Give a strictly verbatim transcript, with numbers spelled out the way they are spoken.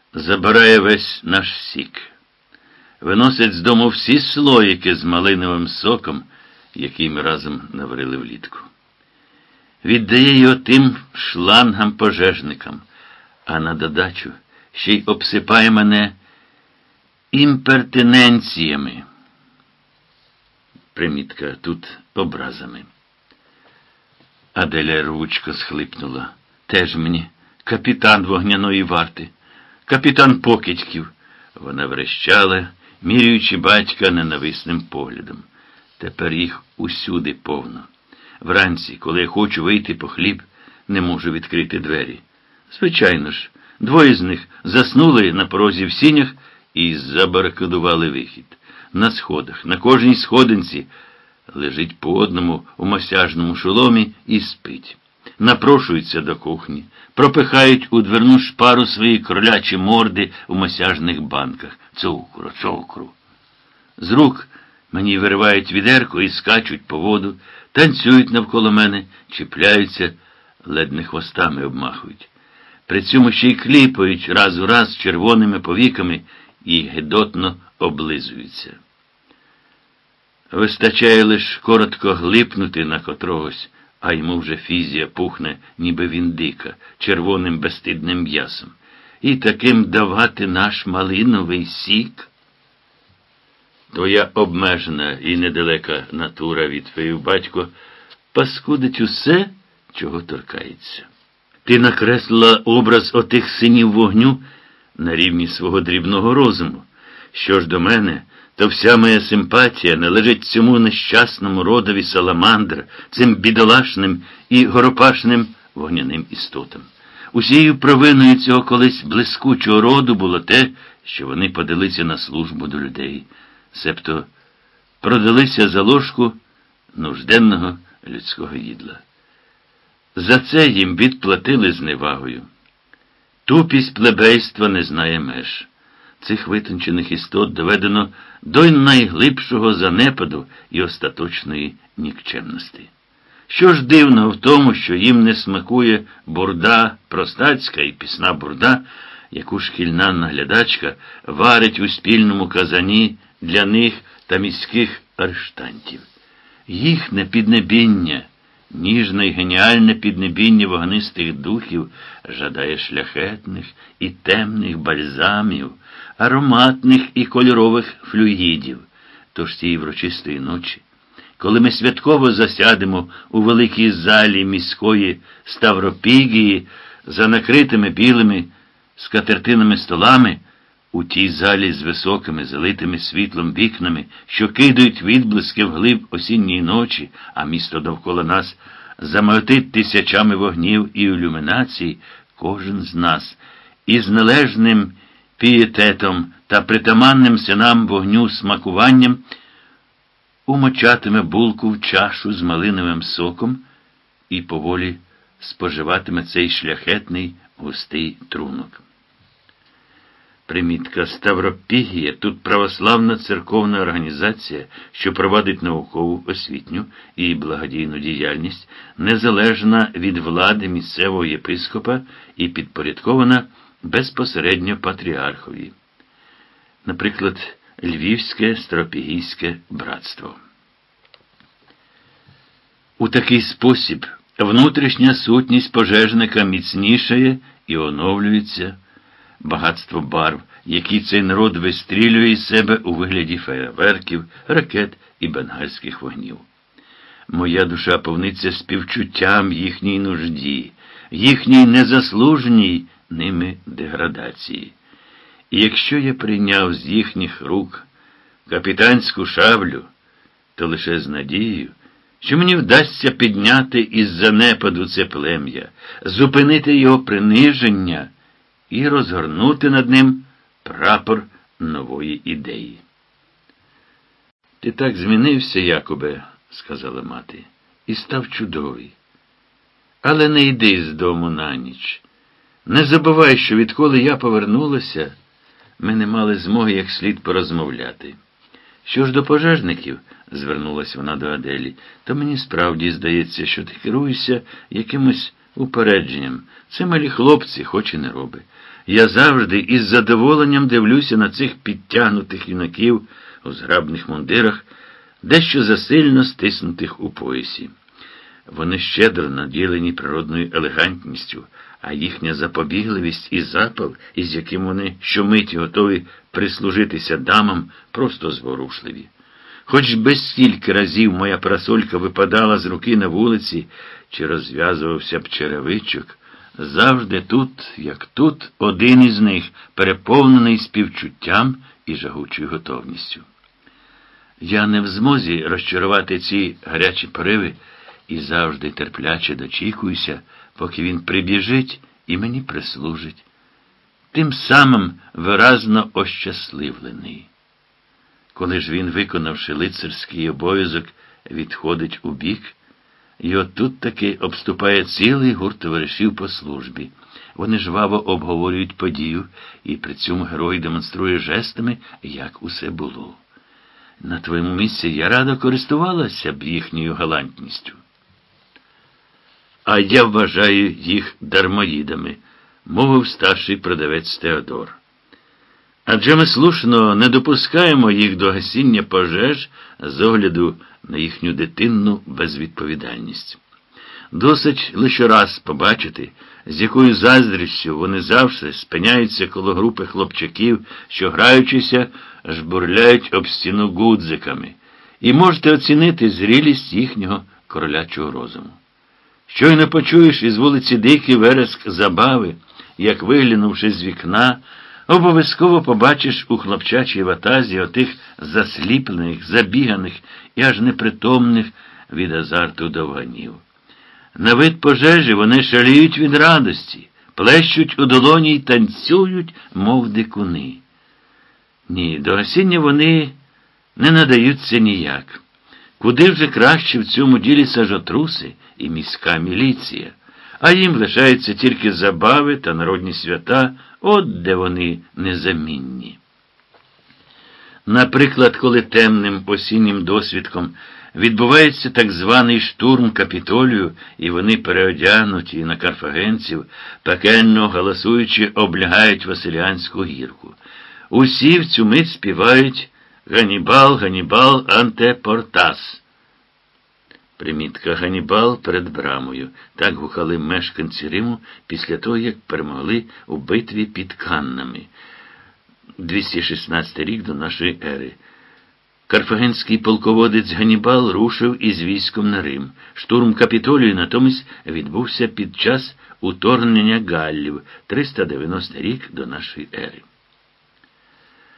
забирає весь наш сік. Виносить з дому всі слоїки з малиновим соком, який ми разом наварили влітку. Віддає його тим шлангам-пожежникам, а на додачу ще й обсипає мене імпертиненціями. Примітка тут образами. Аделя рвучко схлипнула. Теж мені капітан вогняної варти, капітан покидьків. Вона врещала, міряючи батька ненависним поглядом. Тепер їх усюди повно. Вранці, коли я хочу вийти по хліб, не можу відкрити двері. Звичайно ж, двоє з них заснули на порозі в сінях і забарикадували вихід. На сходах, на кожній сходинці лежить по одному у масяжному шоломі і спить. Напрошуються до кухні, пропихають у дверну шпару свої кролячі морди у масяжних банках. Цукру, цукру. З рук мені виривають відерко і скачуть по воду, танцюють навколо мене, чіпляються, ледь не хвостами обмахують. При цьому ще й кліпають раз у раз червоними повіками і гидотно облизуються. Вистачає лиш коротко глипнути на котрогось, а йому вже фізія пухне, ніби він дика, червоним безстидним м'ясом. І таким давати наш малиновий сік? Твоя обмежена і недалека натура, відповів батько, паскудить усе, чого торкається. Ти накреслила образ отих синів вогню на рівні свого дрібного розуму. Що ж до мене, то вся моя симпатія належить цьому нещасному родові саламандр, цим бідолашним і горопашним вогняним істотам. Усією провиною цього колись блискучого роду було те, що вони подалися на службу до людей, себто продалися за ложку нужденного людського їдла. За це їм відплатили зневагою. Тупість плебейства не знає меж. Цих витончених істот доведено до найглибшого занепаду і остаточної нікчемності. Що ж дивного в тому, що їм не смакує бурда, простацька і пісна бурда, яку шкільна наглядачка варить у спільному казані для них та міських арештантів. Їхнє піднебіння, ніжне й геніальне піднебіння вогнистих духів жадає шляхетних і темних бальзамів, ароматних і кольорових флюїдів. Тож цієї врочистої ночі, коли ми святково засядемо у великій залі міської Ставропігії за накритими білими скатертинами столами, у тій залі з високими, залитими світлом вікнами, що кидають відблиски вглиб осінньої ночі, а місто довкола нас замиготить тисячами вогнів і ілюмінацій, кожен з нас із належним пієтетом та притаманним синам вогню смакуванням умочатиме булку в чашу з малиновим соком і поволі споживатиме цей шляхетний густий трунок. Примітка. Ставропігія – тут православна церковна організація, що провадить наукову, освітню і благодійну діяльність, незалежна від влади місцевого єпископа і підпорядкована безпосередньо патріархові. Наприклад, Львівське Ставропігійське братство. У такий спосіб внутрішня сутність пожежника міцнішає і оновлюється. Багатство барв, які цей народ вистрілює із себе у вигляді феєрверків, ракет і бенгальських вогнів. Моя душа повниться співчуттям їхній нужді, їхній незаслуженій ними деградації. І якщо я прийняв з їхніх рук капітанську шаблю, то лише з надією, що мені вдасться підняти із занепаду це плем'я, зупинити його приниження і розгорнути над ним прапор нової ідеї. «Ти так змінився, Якубе, – сказала мати, – і став чудовий. Але не йди з дому на ніч. Не забувай, що відколи я повернулася, ми не мали змоги як слід порозмовляти. Що ж до пожежників, – звернулась вона до Аделі, – то мені справді здається, що ти керуєшся якимось упередженням. Це малі хлопці, хоч і не роби. Я завжди із задоволенням дивлюся на цих підтягнутих юнаків у зграбних мундирах, дещо засильно стиснутих у поясі. Вони щедро наділені природною елегантністю, а їхня запобігливість і запал, із яким вони щомиті готові прислужитися дамам, просто зворушливі. Хоч би стільки разів моя парасолька випадала з руки на вулиці, чи розв'язувався б черевичок, завжди тут, як тут, один із них, переповнений співчуттям і жагучою готовністю. Я не в змозі розчарувати ці гарячі пориви і завжди терпляче дочікуюся, поки він прибіжить і мені прислужить, тим самим виразно ощасливлений. Коли ж він, виконавши лицарський обов'язок, відходить у бік, і отут таки обступає цілий гурт товаришів по службі. Вони жваво обговорюють подію, і при цьому герой демонструє жестами, як усе було. На твоєму місці я радо користувалася б їхньою галантністю. А я вважаю їх дармоїдами, мовив старший продавець Теодор. Адже ми слушно не допускаємо їх до гасіння пожеж з огляду на їхню дитинну безвідповідальність. Досить лише раз побачити, з якою заздрістю вони завжди спиняються коло групи хлопчаків, що, граючися, жбурляють об стіну гудзиками, і можете оцінити зрілість їхнього королячого розуму. Щойно почуєш із вулиці дикий вереск забави, як, виглянувши з вікна, обов'язково побачиш у хлопчачій ватазі отих засліплених, забіганих і аж непритомних від азарту довганів. На вид пожежі вони шаліють від радості, плещуть у долоні й танцюють, мов дикуни. Ні, до гасіння вони не надаються ніяк. Куди вже краще в цьому ділі сажотруси і міська міліція, а їм лишаються тільки забави та народні свята, от де вони незамінні. Наприклад, коли темним осіннім досвідком відбувається так званий штурм Капітолію, і вони, переодягнуті на карфагенців, пекельно галасуючи, облягають Василіанську гірку. Усі в цю мить співають «Ганібал, Ганібал, антепортас». Примітка «Ганібал перед брамою». Так гукали мешканці Риму після того, як перемогли у битві під Каннами. двісті шістнадцятий рік до нашої ери. Карфагенський полководець Ганібал рушив із військом на Рим. Штурм Капітолію натомість відбувся під час уторгнення галлів, триста дев'яностий рік до нашої ери.